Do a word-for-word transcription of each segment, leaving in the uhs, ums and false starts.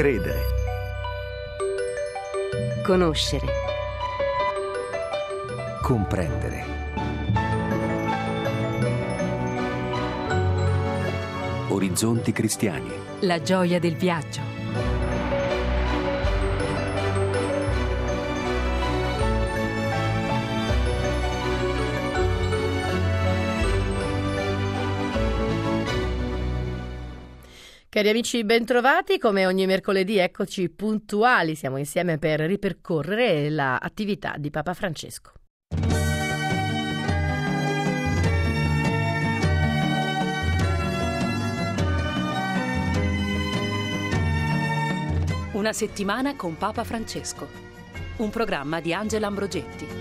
Credere. Conoscere. Comprendere. Orizzonti cristiani. La gioia del viaggio. Cari amici, bentrovati. Come ogni mercoledì, eccoci puntuali. Siamo insieme per ripercorrere l'attività di Papa Francesco. Una settimana con Papa Francesco. Un programma di Angela Ambrogetti.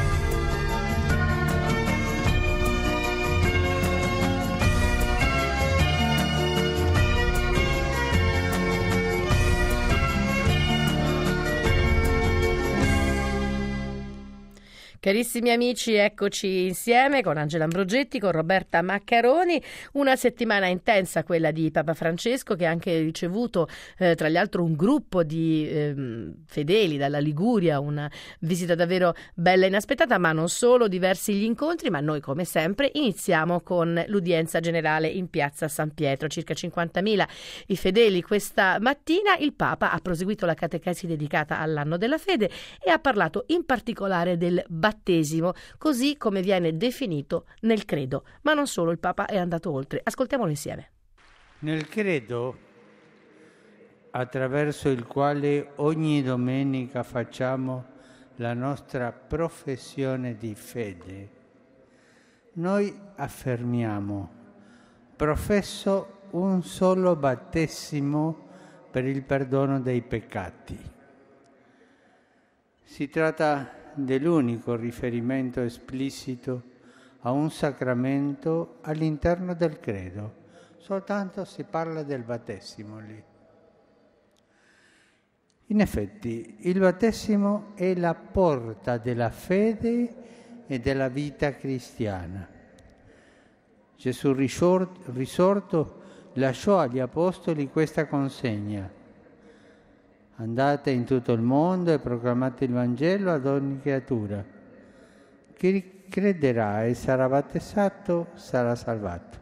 Carissimi amici, eccoci insieme con Angela Ambrogetti, con Roberta Maccaroni. Una settimana intensa quella di Papa Francesco, che ha anche ricevuto eh, tra gli altri un gruppo di eh, fedeli dalla Liguria, una visita davvero bella e inaspettata, ma non solo, diversi gli incontri, ma noi come sempre iniziamo con l'udienza generale in piazza San Pietro. Circa cinquantamila i fedeli questa mattina. Il Papa ha proseguito la catechesi dedicata all'anno della fede e ha parlato in particolare del battesimo, così come viene definito nel credo. Ma non solo, il Papa è andato oltre. Ascoltiamolo insieme. Nel credo, attraverso il quale ogni domenica facciamo la nostra professione di fede, noi affermiamo: professo un solo battesimo per il perdono dei peccati. Si tratta dell'unico riferimento esplicito a un sacramento all'interno del credo. Soltanto si parla del battesimo lì. In effetti, il battesimo è la porta della fede e della vita cristiana. Gesù risorto lasciò agli apostoli questa consegna: andate in tutto il mondo e proclamate il Vangelo ad ogni creatura. Chi crederà e sarà battezzato sarà salvato.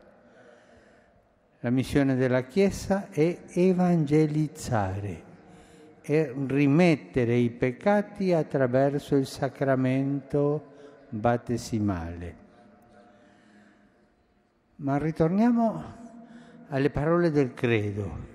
La missione della Chiesa è evangelizzare e rimettere i peccati attraverso il sacramento battesimale. Ma ritorniamo alle parole del credo.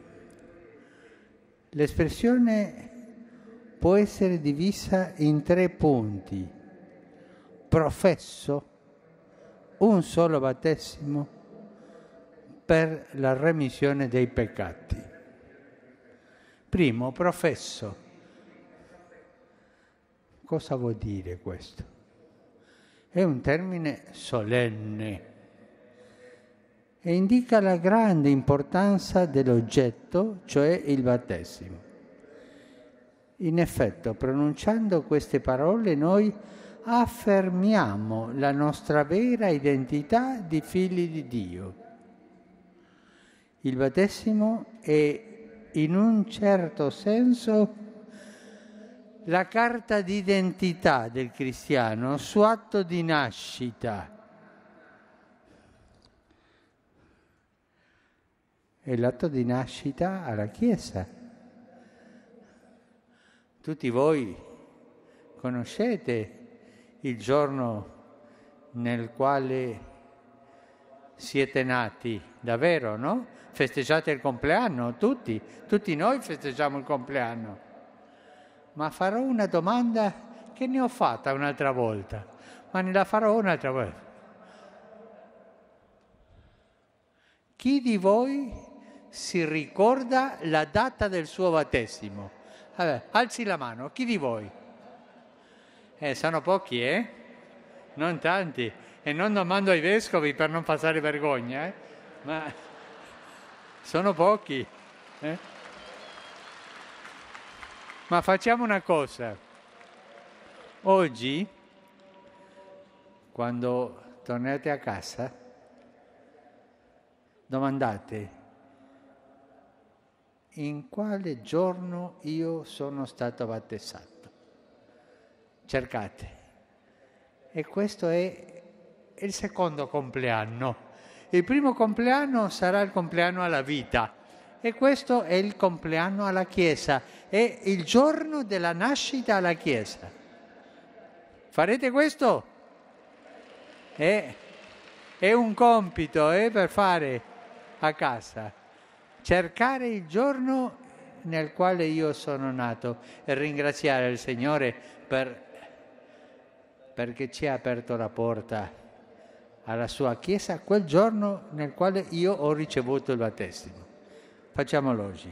L'espressione può essere divisa in tre punti: professo, un solo battesimo per la remissione dei peccati. Primo, professo. Cosa vuol dire questo? È un termine solenne e indica la grande importanza dell'oggetto, cioè il battesimo. In effetti, pronunciando queste parole, noi affermiamo la nostra vera identità di figli di Dio. Il battesimo è, in un certo senso, la carta d'identità del cristiano, suo atto di nascita. È l'atto di nascita alla Chiesa. Tutti voi conoscete il giorno nel quale siete nati, davvero, no? Festeggiate il compleanno, tutti, tutti noi festeggiamo il compleanno. Ma farò una domanda che ne ho fatta un'altra volta, ma ne la farò un'altra volta. Chi di voi si ricorda la data del suo battesimo? Vabbè, alzi la mano, chi di voi? Eh, sono pochi, eh? Non tanti. E non domando ai vescovi per non passare vergogna, eh? Ma sono pochi. Eh? Ma facciamo una cosa. Oggi, quando tornate a casa, domandate: in quale giorno io sono stato battezzato. Cercate. E questo è il secondo compleanno. Il primo compleanno sarà il compleanno alla vita e questo è il compleanno alla Chiesa, è il giorno della nascita alla Chiesa. Farete questo? È, è un compito eh, per fare a casa, cercare il giorno nel quale io sono nato e ringraziare il Signore per, perché ci ha aperto la porta alla sua Chiesa quel giorno nel quale io ho ricevuto il battesimo. Facciamolo oggi.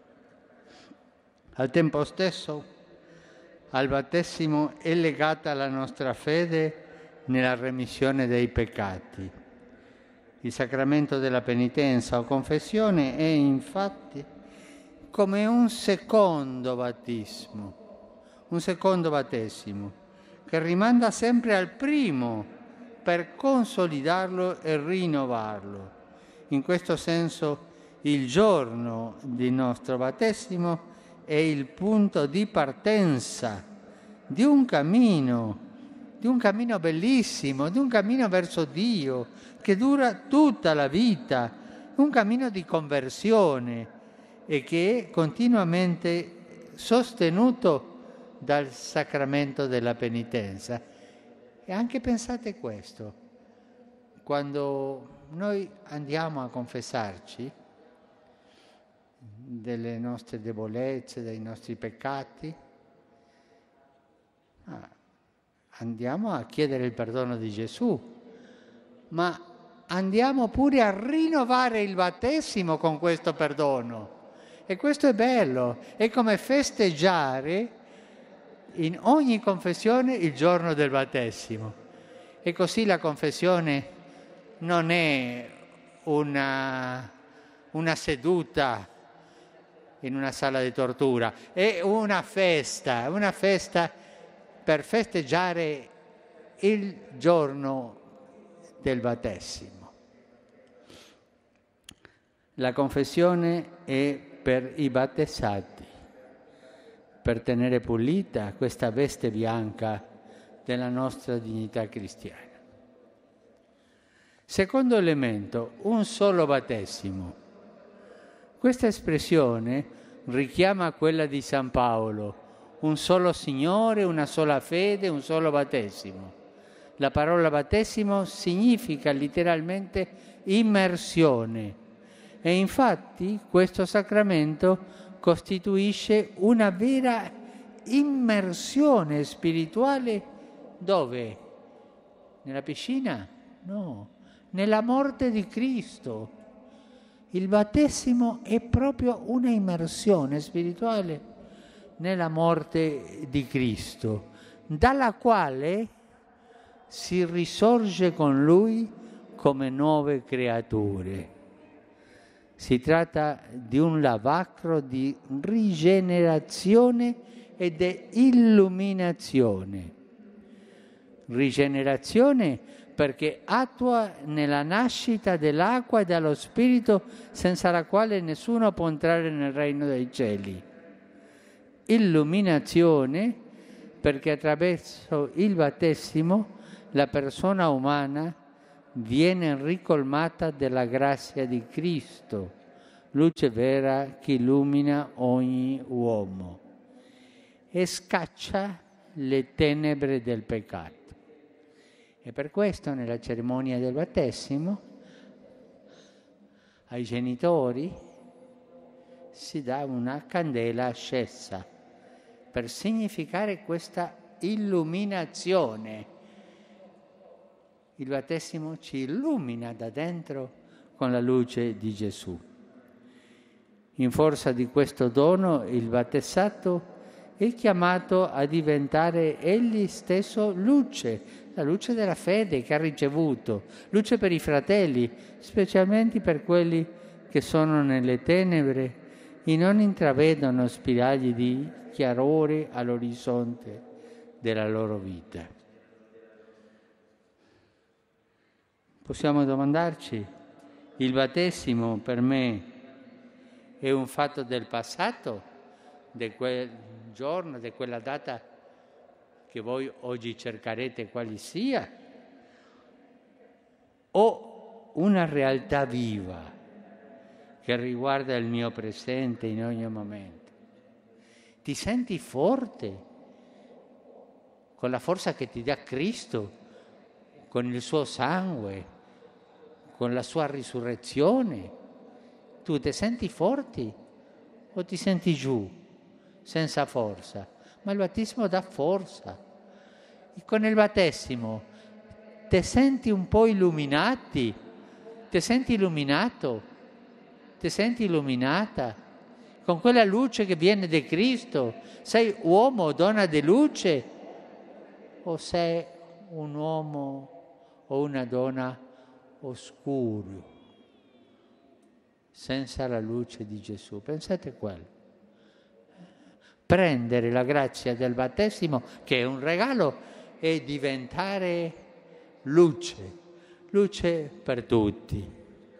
Al tempo stesso, al battesimo è legata la nostra fede nella remissione dei peccati. Il sacramento della penitenza o confessione è infatti come un secondo battismo, un secondo battesimo, che rimanda sempre al primo per consolidarlo e rinnovarlo. In questo senso il giorno del nostro battesimo è il punto di partenza di un cammino, di un cammino bellissimo, di un cammino verso Dio che dura tutta la vita, un cammino di conversione e che è continuamente sostenuto dal sacramento della penitenza. E anche pensate questo, quando noi andiamo a confessarci delle nostre debolezze, dei nostri peccati, ah, andiamo a chiedere il perdono di Gesù, ma andiamo pure a rinnovare il battesimo con questo perdono. E questo è bello, è come festeggiare in ogni confessione il giorno del battesimo. E così la confessione non è una, una seduta in una sala di tortura, è una festa, una festa per festeggiare il giorno del battesimo. La confessione è per i battezzati, per tenere pulita questa veste bianca della nostra dignità cristiana. Secondo elemento, un solo battesimo. Questa espressione richiama quella di San Paolo, un solo Signore, una sola fede, un solo battesimo. La parola battesimo significa letteralmente immersione e infatti questo sacramento costituisce una vera immersione spirituale. Dove? Nella piscina? No, nella morte di Cristo. Il battesimo è proprio una immersione spirituale nella morte di Cristo, dalla quale si risorge con Lui come nuove creature. Si tratta di un lavacro di rigenerazione e di illuminazione. Rigenerazione perché attua nella nascita dell'acqua e dallo Spirito, senza la quale nessuno può entrare nel regno dei cieli. Illuminazione perché attraverso il battesimo la persona umana viene ricolmata della grazia di Cristo, luce vera che illumina ogni uomo e scaccia le tenebre del peccato. E per questo nella cerimonia del battesimo ai genitori si dà una candela accesa per significare questa illuminazione. Il battesimo ci illumina da dentro con la luce di Gesù. In forza di questo dono, il battezzato è chiamato a diventare egli stesso luce, la luce della fede che ha ricevuto, luce per i fratelli, specialmente per quelli che sono nelle tenebre e non intravedono spiragli di chiarore all'orizzonte della loro vita. Possiamo domandarci, il battesimo per me è un fatto del passato, di quel giorno, di quella data che voi oggi cercherete quale sia, o una realtà viva che riguarda il mio presente in ogni momento? Ti senti forte con la forza che ti dà Cristo, con il suo sangue, con la sua risurrezione? Tu ti senti forte o ti senti giù, senza forza? Ma il battesimo dà forza. E con il battesimo ti senti un po' illuminati, ti senti illuminato, ti senti illuminata con quella luce che viene da Cristo. Sei uomo o donna di luce o sei un uomo o una donna oscuro, senza la luce di Gesù? Pensate a quello. Prendere la grazia del battesimo, che è un regalo, e diventare luce, luce per tutti.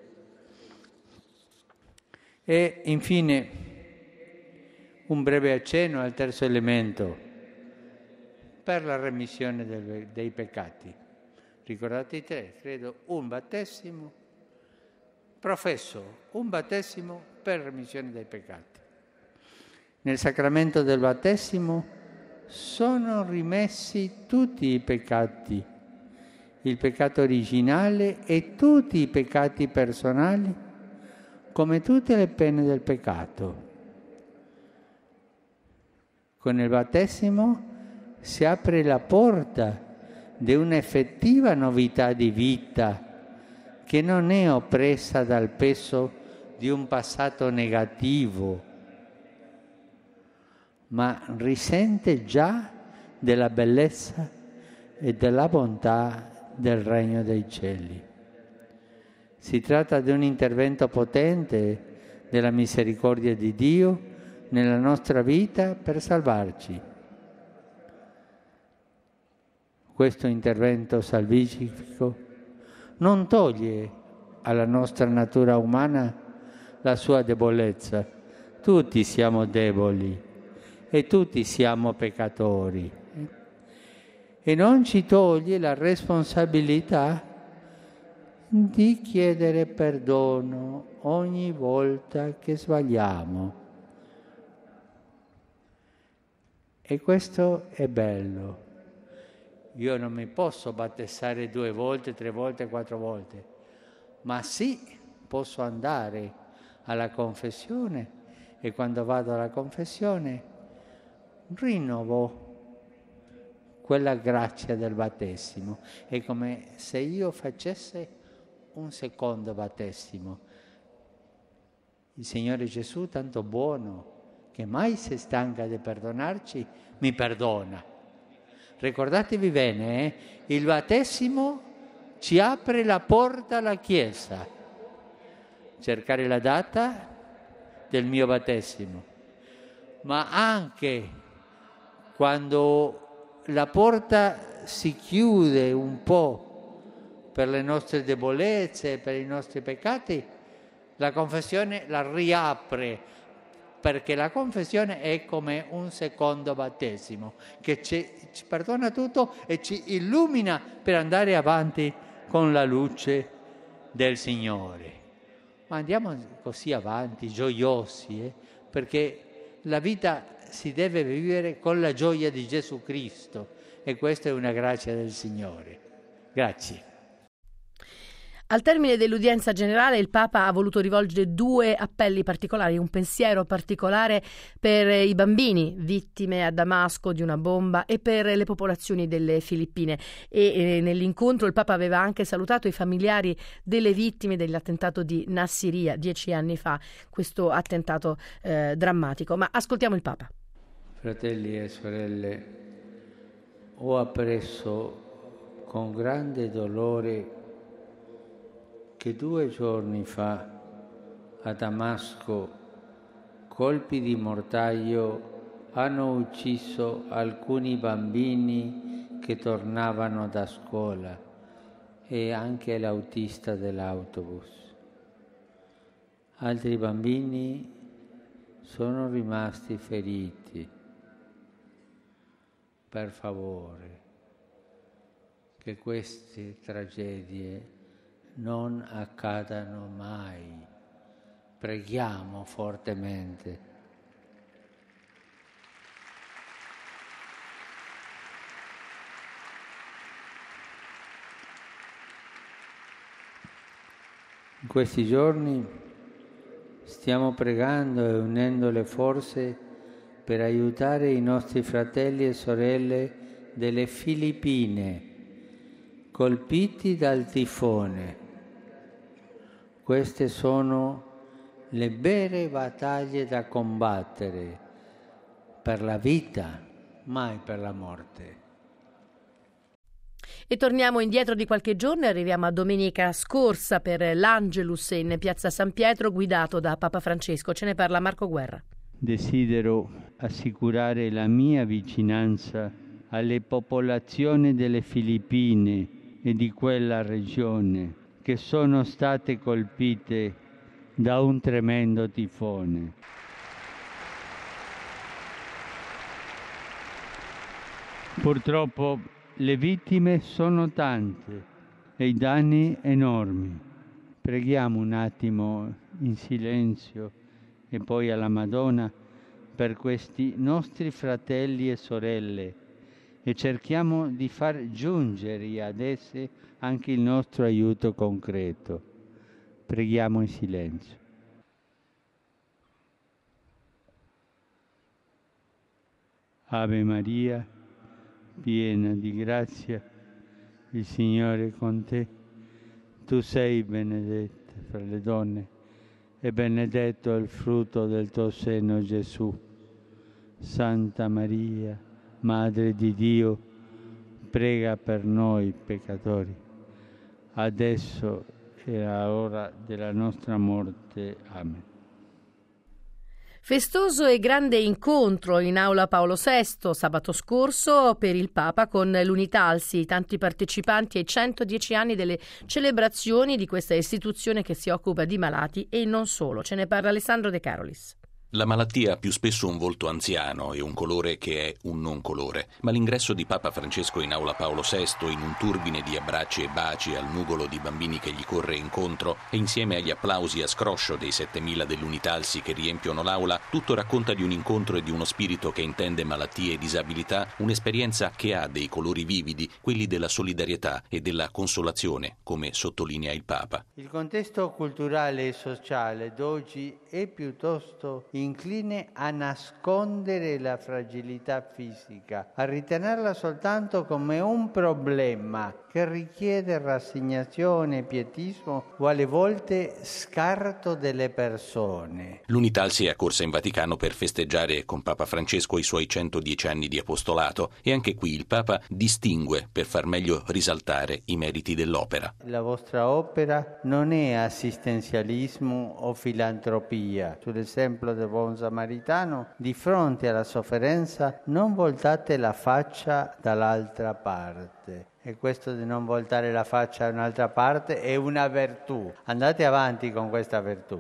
E infine un breve accenno al terzo elemento, per la remissione del, dei peccati. Ricordate i tre, credo, un battesimo, professo, un battesimo per remissione dei peccati. Nel sacramento del battesimo sono rimessi tutti i peccati, il peccato originale e tutti i peccati personali, come tutte le pene del peccato. Con il battesimo si apre la porta di un'effettiva novità di vita che non è oppressa dal peso di un passato negativo, ma risente già della bellezza e della bontà del regno dei cieli. Si tratta di un intervento potente della misericordia di Dio nella nostra vita per salvarci. Questo intervento salvifico non toglie alla nostra natura umana la sua debolezza. Tutti siamo deboli e tutti siamo peccatori. E non ci toglie la responsabilità di chiedere perdono ogni volta che sbagliamo. E questo è bello. Io non mi posso battezzare due volte, tre volte, quattro volte, ma sì, posso andare alla confessione e quando vado alla confessione rinnovo quella grazia del battesimo. È come se io facesse un secondo battesimo. Il Signore Gesù, tanto buono, che mai si stanca di perdonarci, mi perdona. Ricordatevi bene, eh? Il battesimo ci apre la porta alla Chiesa. Cercare la data del mio battesimo, ma anche quando la porta si chiude un po' per le nostre debolezze, per i nostri peccati, la confessione la riapre, perché la confessione è come un secondo battesimo che ci, ci perdona tutto e ci illumina per andare avanti con la luce del Signore. Ma andiamo così avanti, gioiosi, eh? Perché la vita si deve vivere con la gioia di Gesù Cristo e questa è una grazia del Signore. Grazie. Al termine dell'udienza generale il Papa ha voluto rivolgere due appelli particolari, un pensiero particolare per i bambini vittime a Damasco di una bomba e per le popolazioni delle Filippine. E, e nell'incontro il Papa aveva anche salutato i familiari delle vittime dell'attentato di Nassiriya dieci anni fa, questo attentato eh, drammatico. Ma ascoltiamo il Papa. Fratelli e sorelle, ho appreso con grande dolore che due giorni fa a Damasco colpi di mortaio hanno ucciso alcuni bambini che tornavano da scuola e anche l'autista dell'autobus. Altri bambini sono rimasti feriti. Per favore, che queste tragedie non accadano mai. Preghiamo fortemente. In questi giorni stiamo pregando e unendo le forze per aiutare i nostri fratelli e sorelle delle Filippine, colpiti dal tifone. Queste sono le vere battaglie da combattere per la vita, mai per la morte. E torniamo indietro di qualche giorno e arriviamo a domenica scorsa per l'Angelus in piazza San Pietro, guidato da Papa Francesco. Ce ne parla Marco Guerra. Desidero assicurare la mia vicinanza alle popolazioni delle Filippine e di quella regione che sono state colpite da un tremendo tifone. Purtroppo le vittime sono tante e i danni enormi. Preghiamo un attimo in silenzio e poi alla Madonna per questi nostri fratelli e sorelle e cerchiamo di far giungere ad essi anche il nostro aiuto concreto. Preghiamo in silenzio. Ave Maria, piena di grazia, il Signore è con te. Tu sei benedetta fra le donne e benedetto è il frutto del tuo seno, Gesù. Santa Maria, Madre di Dio, prega per noi peccatori, adesso e all'ora della nostra morte. Amen. Festoso e grande incontro in Aula Paolo sesto sabato scorso per il Papa con l'Unitalsi, tanti partecipanti ai centodieci anni delle celebrazioni di questa istituzione che si occupa di malati e non solo. Ce ne parla Alessandro De Carolis. La malattia ha più spesso un volto anziano e un colore che è un non colore, ma l'ingresso di Papa Francesco in Aula Paolo sesto, in un turbine di abbracci e baci al nugolo di bambini che gli corre incontro e insieme agli applausi a scroscio dei settemila dell'Unitalsi che riempiono l'aula, tutto racconta di un incontro e di uno spirito che intende malattie e disabilità, un'esperienza che ha dei colori vividi, quelli della solidarietà e della consolazione, come sottolinea il Papa. Il contesto culturale e sociale d'oggi è piuttosto incline a nascondere la fragilità fisica, a ritenerla soltanto come un problema che richiede rassegnazione, pietismo o alle volte scarto delle persone. L'Unitalsi è accorsa in Vaticano per festeggiare con Papa Francesco i suoi centodieci anni di apostolato e anche qui il Papa distingue per far meglio risaltare i meriti dell'opera. La vostra opera non è assistenzialismo o filantropia. Sull'esempio del buon samaritano, di fronte alla sofferenza non voltate la faccia dall'altra parte. E questo di non voltare la faccia da un'altra parte è una virtù. Andate avanti con questa virtù.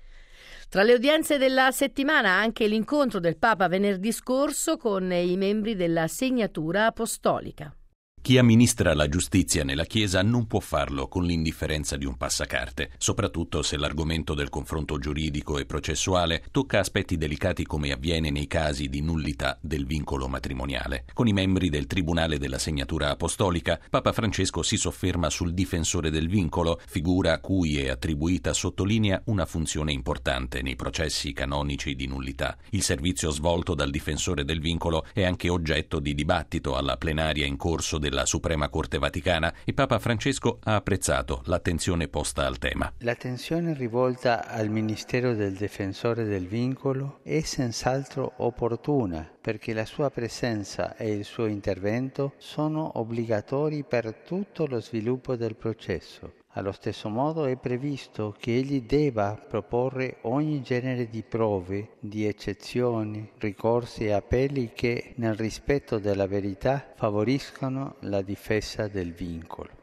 Tra le udienze della settimana anche l'incontro del Papa venerdì scorso con i membri della Segnatura Apostolica. Chi amministra la giustizia nella Chiesa non può farlo con l'indifferenza di un passacarte, soprattutto se l'argomento del confronto giuridico e processuale tocca aspetti delicati come avviene nei casi di nullità del vincolo matrimoniale. Con i membri del Tribunale della Segnatura Apostolica, Papa Francesco si sofferma sul difensore del vincolo, figura a cui è attribuita, sottolinea, una funzione importante nei processi canonici di nullità. Il servizio svolto dal difensore del vincolo è anche oggetto di dibattito alla plenaria in corso del la Suprema Corte Vaticana e Papa Francesco ha apprezzato l'attenzione posta al tema. L'attenzione rivolta al ministero del difensore del vincolo è senz'altro opportuna perché la sua presenza e il suo intervento sono obbligatori per tutto lo sviluppo del processo. Allo stesso modo è previsto che egli debba proporre ogni genere di prove, di eccezioni, ricorsi e appelli che, nel rispetto della verità, favoriscano la difesa del vincolo.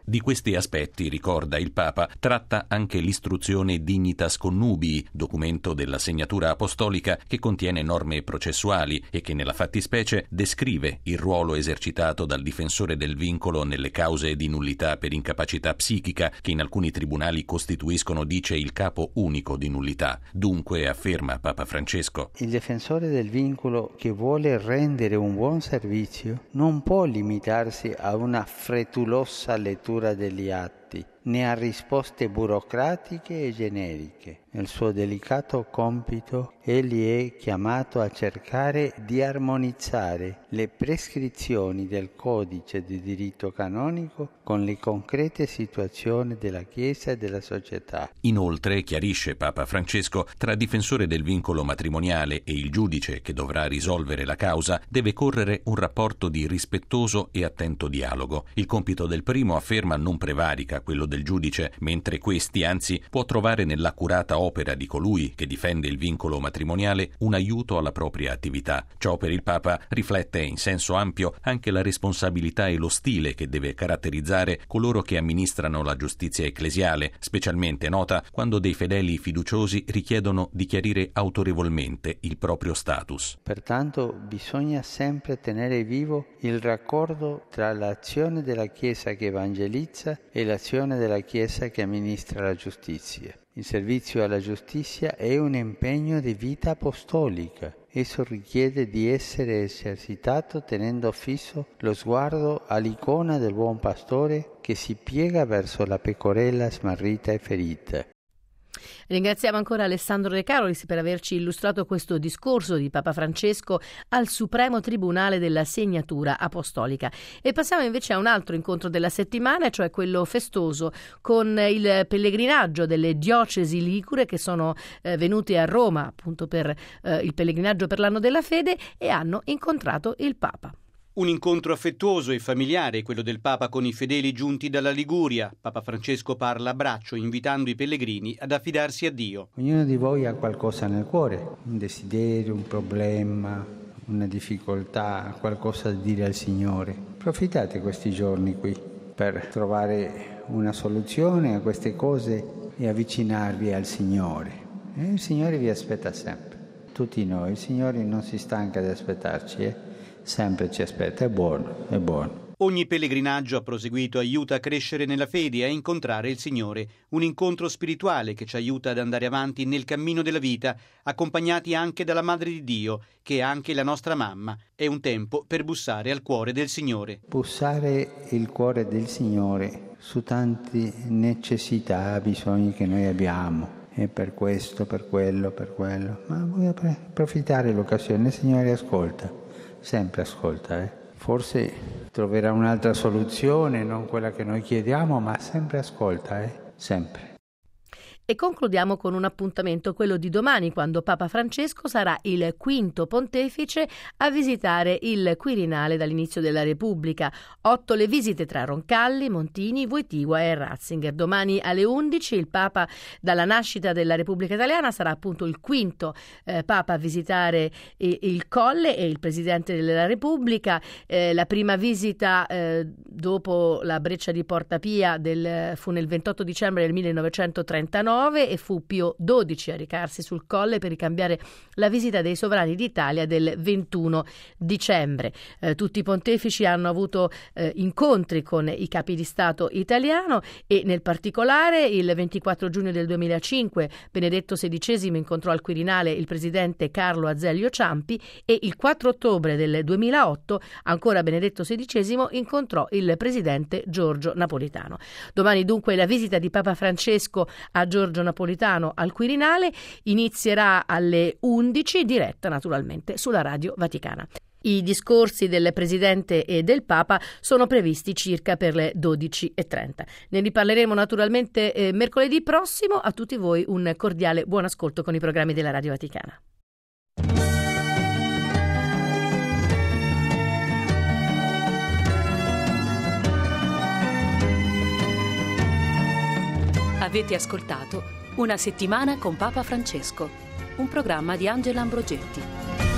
Di questi aspetti, ricorda il Papa, tratta anche l'istruzione Dignitas Connubii, documento della segnatura apostolica che contiene norme processuali e che nella fattispecie descrive il ruolo esercitato dal difensore del vincolo nelle cause di nullità per incapacità psichica che in alcuni tribunali costituiscono, dice, il capo unico di nullità. Dunque, afferma Papa Francesco, il difensore del vincolo che vuole rendere un buon servizio non può limitarsi a una frettolosa lettura degli atti, né a risposte burocratiche e generiche. Nel suo delicato compito, egli è chiamato a cercare di armonizzare le prescrizioni del codice di diritto canonico con le concrete situazioni della Chiesa e della società. Inoltre, chiarisce Papa Francesco, tra difensore del vincolo matrimoniale e il giudice che dovrà risolvere la causa deve correre un rapporto di rispettoso e attento dialogo. Il compito del primo, afferma, non prevarica quello del giudice, mentre questi, anzi, può trovare nell'accurata opera di colui che difende il vincolo matrimoniale un aiuto alla propria attività. Ciò per il Papa riflette in senso ampio anche la responsabilità e lo stile che deve caratterizzare coloro che amministrano la giustizia ecclesiale, specialmente nota quando dei fedeli fiduciosi richiedono di chiarire autorevolmente il proprio status. Pertanto bisogna sempre tenere vivo il raccordo tra l'azione della Chiesa che evangelizza e l'azione della Chiesa che amministra la giustizia. Il servizio alla giustizia è un impegno di vita apostolica. Esso richiede di essere esercitato tenendo fisso lo sguardo all'icona del buon pastore che si piega verso la pecorella smarrita e ferita. Ringraziamo ancora Alessandro De Carolis per averci illustrato questo discorso di Papa Francesco al Supremo Tribunale della Segnatura Apostolica. E passiamo invece a un altro incontro della settimana, cioè quello festoso con il pellegrinaggio delle diocesi ligure che sono eh, venute a Roma appunto per eh, il pellegrinaggio per l'anno della fede e hanno incontrato il Papa. Un incontro affettuoso e familiare, quello del Papa con i fedeli giunti dalla Liguria. Papa Francesco parla a braccio, invitando i pellegrini ad affidarsi a Dio. Ognuno di voi ha qualcosa nel cuore, un desiderio, un problema, una difficoltà, qualcosa da dire al Signore. Approfittate questi giorni qui per trovare una soluzione a queste cose e avvicinarvi al Signore. E il Signore vi aspetta sempre, tutti noi. Il Signore non si stanca di aspettarci, eh? Sempre ci aspetta, è buono, è buono. Ogni pellegrinaggio, ha proseguito, aiuta a crescere nella fede e a incontrare il Signore. Un incontro spirituale che ci aiuta ad andare avanti nel cammino della vita, accompagnati anche dalla Madre di Dio, che è anche la nostra mamma. È un tempo per bussare al cuore del Signore. Bussare il cuore del Signore su tante necessità, bisogni che noi abbiamo. E per questo, per quello, per quello. Ma voglio approfittare l'occasione, il Signore ascolta. Sempre ascolta, eh. Forse troverà un'altra soluzione, non quella che noi chiediamo, ma sempre ascolta, eh. Sempre. E concludiamo con un appuntamento, quello di domani, quando Papa Francesco sarà il quinto pontefice a visitare il Quirinale dall'inizio della Repubblica. Otto le visite tra Roncalli, Montini, Wojtyła e Ratzinger. Domani alle undici il Papa, dalla nascita della Repubblica Italiana, sarà appunto il quinto eh, Papa a visitare eh, il Colle e il Presidente della Repubblica. Eh, la prima visita eh, dopo la breccia di Porta Pia del, fu nel ventotto dicembre del millenovecentotrentanove e fu Pio dodici a recarsi sul Colle per ricambiare la visita dei sovrani d'Italia del ventuno dicembre. Eh, tutti i pontefici hanno avuto eh, incontri con i capi di Stato italiano e nel particolare il ventiquattro giugno del duemilacinque Benedetto sedicesimo incontrò al Quirinale il presidente Carlo Azeglio Ciampi e il quattro ottobre del duemilaotto ancora Benedetto sedicesimo incontrò il presidente Giorgio Napolitano. Domani dunque la visita di Papa Francesco a Giorgio Napolitano al Quirinale inizierà alle undici, diretta naturalmente sulla Radio Vaticana. I discorsi del Presidente e del Papa sono previsti circa per le dodici e trenta. Ne riparleremo naturalmente eh, mercoledì prossimo. A tutti voi un cordiale buon ascolto con i programmi della Radio Vaticana. Avete ascoltato Una settimana con Papa Francesco, un programma di Angela Ambrogetti.